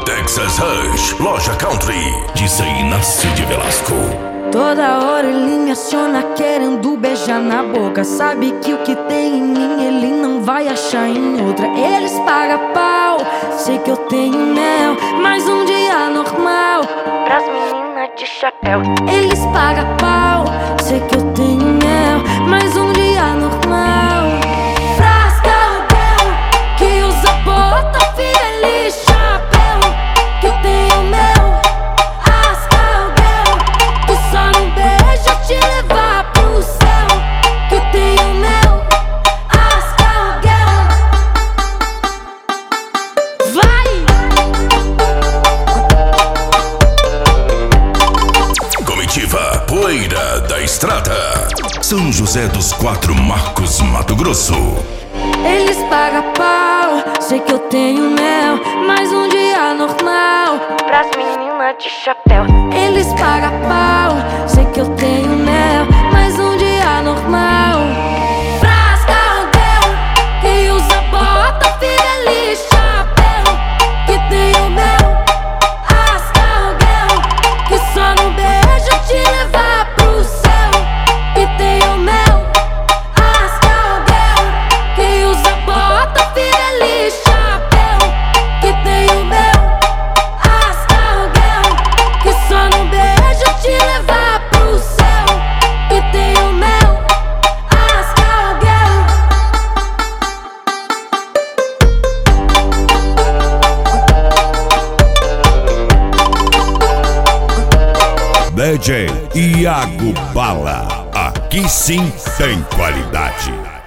Texas Rush, Loja Country, DJ Inácio de Velasco. Toda hora ele me aciona querendo beijar na boca. Sabe que o que tem em mim ele não vai achar em outra. Eles pagam pau, sei que eu tenho mel, mas um dia normal pras meninas de chapéu. Eles pagam pau, sei que eu tenho mel, mas um dia normal pras cowgirl que usa bota, feliz, chapéu, que eu tenho mel. Poeira da Estrada, São José dos Quatro Marcos, Mato Grosso. Eles pagam pau, sei que eu tenho mel, mas um dia normal pras meninas de chapéu. Eles pagam pau, sei que eu tenho mel, mas um dia normal pras cowgirl que usa bota, feliz, chapéu, que tenho mel. As cowgirl que só não beija te levar pro céu, que tenho mel. As cowgirl que usa bota, feliz, chapéu, que tenho mel. As cowgirl que só não beija te levar pro céu, que tenho mel. As cowgirl. DJ Iago Bala, aqui sim tem qualidade.